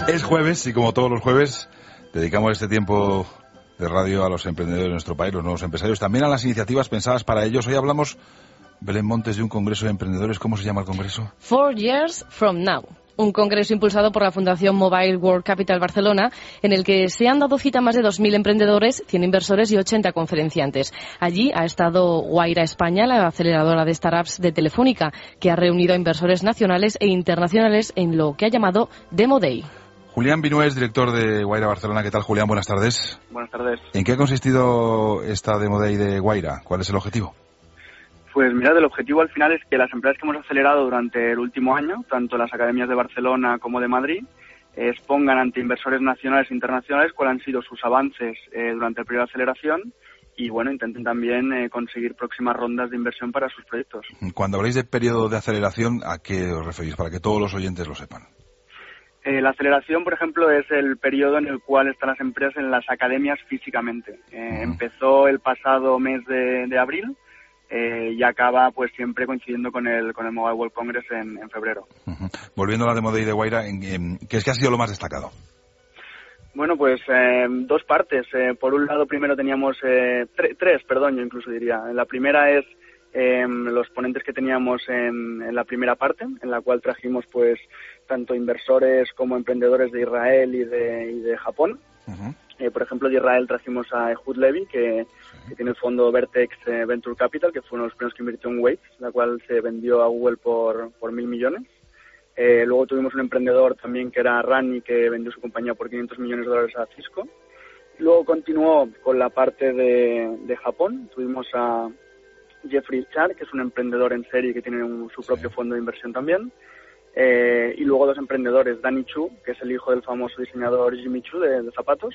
Es jueves y como todos los jueves dedicamos este tiempo de radio a los emprendedores de nuestro país, los nuevos empresarios, también a las iniciativas pensadas para ellos. Hoy hablamos, Belén Montes, de un congreso de emprendedores. ¿Cómo se llama el congreso? 4 Years From Now. Un congreso impulsado por la Fundación Mobile World Capital Barcelona, en el que se han dado cita más de 2.000 emprendedores, 100 inversores y 80 conferenciantes. Allí ha estado Guaira España, la aceleradora de startups de Telefónica, que ha reunido a inversores nacionales e internacionales en lo que ha llamado Demo Day. Julián Vinués, director de Guaira Barcelona. ¿Qué tal, Julián? Buenas tardes. Buenas tardes. ¿En qué ha consistido esta Demo Day de Guaira? ¿Cuál es el objetivo? Pues mirad, el objetivo al final es que las empresas que hemos acelerado durante el último año, tanto las academias de Barcelona como de Madrid, expongan ante inversores nacionales e internacionales cuáles han sido sus avances durante el periodo de aceleración y, bueno, intenten también conseguir próximas rondas de inversión para sus proyectos. Cuando habláis de periodo de aceleración, ¿a qué os referís? Para que todos los oyentes lo sepan. La aceleración, por ejemplo, es el periodo en el cual están las empresas en las academias físicamente. Empezó el pasado mes de abril. Y acaba pues siempre coincidiendo con el Mobile World Congress en febrero. Volviendo a la Demo Day de Guaira, ¿qué es que ha sido lo más destacado? Bueno, pues dos partes. Por un lado, primero teníamos tres, yo incluso diría. La primera es los ponentes que teníamos en la primera parte, en la cual trajimos pues tanto inversores como emprendedores de Israel y de Japón. Por ejemplo, de Israel trajimos a Ehud Levy, que tiene el fondo Vertex Venture Capital, que fue uno de los primeros que invirtió en Waze, la cual se vendió a Google por 1.000 millones. Luego tuvimos un emprendedor también que era Rani, que vendió su compañía por $500 millones a Cisco. Luego continuó con la parte de Japón. Tuvimos a Jeffrey Char, que es un emprendedor en serie que tiene su propio fondo de inversión también. Y luego dos emprendedores, Danny Chu, que es el hijo del famoso diseñador Jimmy Choo de zapatos,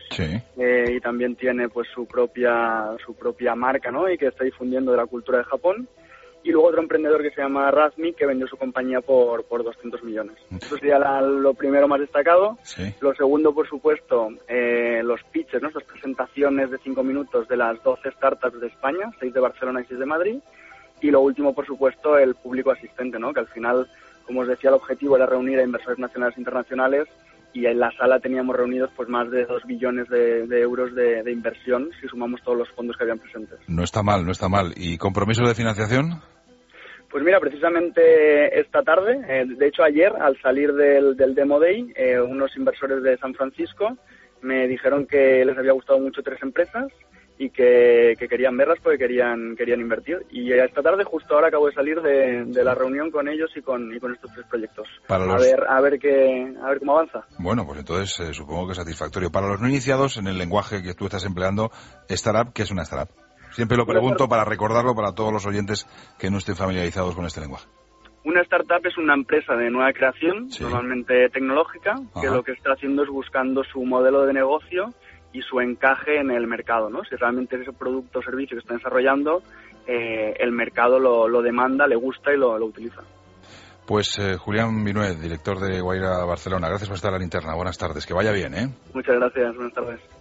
y también tiene pues su propia marca, ¿no? Y que está difundiendo de la cultura de Japón. Y luego otro emprendedor que se llama Razmi, que vendió su compañía por 200 millones. Eso sería lo primero más destacado. Lo segundo, por supuesto, los pitches, ¿no? Estas presentaciones de 5 minutos de las 12 startups de España, 6 de Barcelona y 6 de Madrid. Y lo último, por supuesto, el público asistente, ¿no? Que al final, como os decía, el objetivo era reunir a inversores nacionales e internacionales, y en la sala teníamos reunidos pues más de 2 billones de euros de inversión si sumamos todos los fondos que habían presentes. No está mal. ¿Y compromisos de financiación? Pues mira, precisamente esta tarde, de hecho ayer, al salir del Demo Day, unos inversores de San Francisco me dijeron que les había gustado mucho 3 empresas y que querían verlas porque querían invertir. Y esta tarde, justo ahora, acabo de salir de la reunión con ellos y con estos 3 proyectos. A ver cómo avanza. Bueno, pues entonces supongo que es satisfactorio. Para los no iniciados, en el lenguaje que tú estás empleando, startup, ¿qué es una startup? Siempre lo pregunto para recordarlo para todos los oyentes que no estén familiarizados con este lenguaje. Una startup es una empresa de nueva creación, normalmente tecnológica, que lo que está haciendo es buscando su modelo de negocio y su encaje en el mercado, ¿no? Si realmente ese producto o servicio que está desarrollando, el mercado lo demanda, le gusta y lo utiliza. Pues Julián Vinués, director de Guaira Barcelona, gracias por estar a la linterna. Buenas tardes, que vaya bien, ¿eh? Muchas gracias, buenas tardes.